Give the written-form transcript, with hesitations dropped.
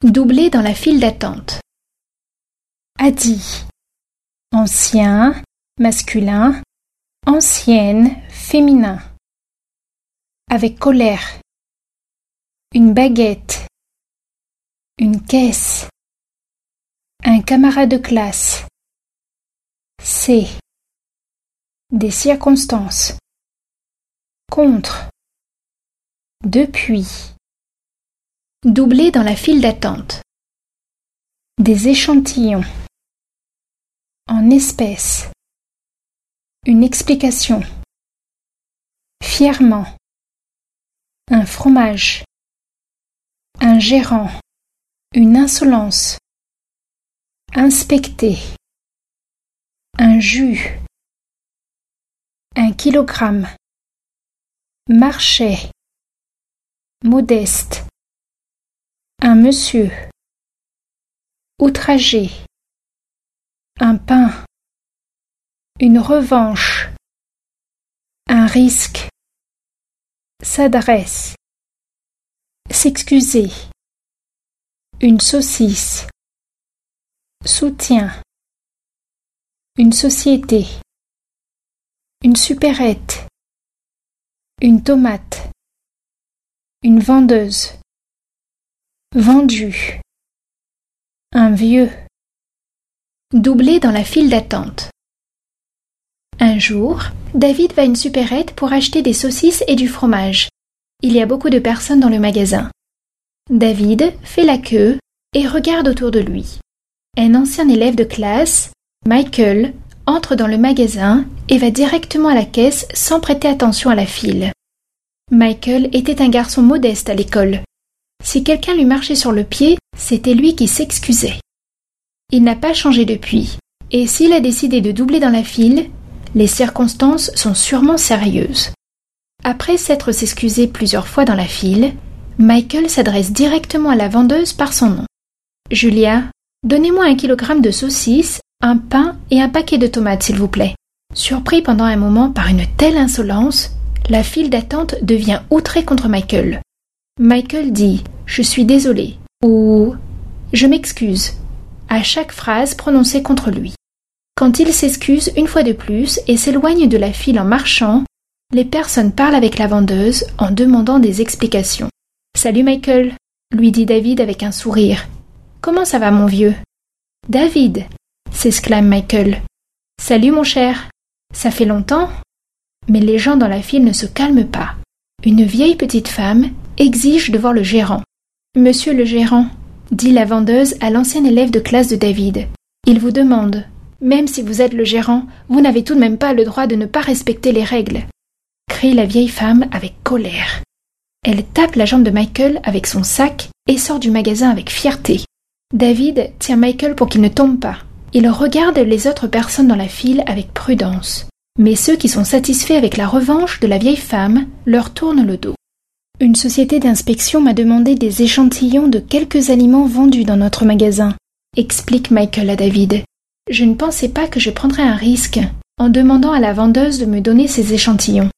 Doubler dans la file d'attente. A dit. Ancien, masculin. Ancienne, féminin. Avec colère. Une baguette. Une caisse. Un camarade de classe. C'est. Des circonstances. Contre. Depuis. Doubler dans la file d'attente. Des échantillons. En espèces. Une explication. Fièrement. Un fromage. Un gérant. Une insolence. Inspecter. Un jus. Un kilogramme. Marchait. Modeste. Un monsieur. Outragé. Un pain. Une revanche. Un risque. S'adresse. S'excuser. Une saucisse. Soutien. Une société. Une supérette. Une tomate. Une vendeuse. Vendu. Un vieux. Doubler dans la file d'attente. Un jour, David va à une supérette pour acheter des saucisses et du fromage. Il y a beaucoup de personnes dans le magasin. David fait la queue et regarde autour de lui. Un ancien élève de classe, Michael, entre dans le magasin et va directement à la caisse sans prêter attention à la file. Michael était un garçon modeste à l'école. Si quelqu'un lui marchait sur le pied, c'était lui qui s'excusait. Il n'a pas changé depuis, et s'il a décidé de doubler dans la file, les circonstances sont sûrement sérieuses. Après s'être excusé plusieurs fois dans la file, Michael s'adresse directement à la vendeuse par son nom. « Julia, donnez-moi 1 kilogramme de saucisses, un pain et un paquet de tomates, s'il vous plaît. » Surpris pendant un moment par une telle insolence, la file d'attente devient outrée contre Michael. Michael dit « Je suis désolé » ou « Je m'excuse » à chaque phrase prononcée contre lui. Quand il s'excuse une fois de plus et s'éloigne de la file en marchant, les personnes parlent avec la vendeuse en demandant des explications. « Salut Michael » lui dit David avec un sourire. « Comment ça va mon vieux ?»« David » s'exclame Michael. « Salut mon cher, ça fait longtemps ?» Mais les gens dans la file ne se calment pas. Une vieille petite femme exige de voir le gérant. « Monsieur le gérant » dit la vendeuse à l'ancien élève de classe de David. « Il vous demande. Même si vous êtes le gérant, vous n'avez tout de même pas le droit de ne pas respecter les règles. » crie la vieille femme avec colère. Elle tape la jambe de Michael avec son sac et sort du magasin avec fierté. David tient Michael pour qu'il ne tombe pas. Il regarde les autres personnes dans la file avec prudence. Mais ceux qui sont satisfaits avec la revanche de la vieille femme leur tournent le dos. Une société d'inspection m'a demandé des échantillons de quelques aliments vendus dans notre magasin, explique Michael à David. Je ne pensais pas que je prendrais un risque en demandant à la vendeuse de me donner ces échantillons.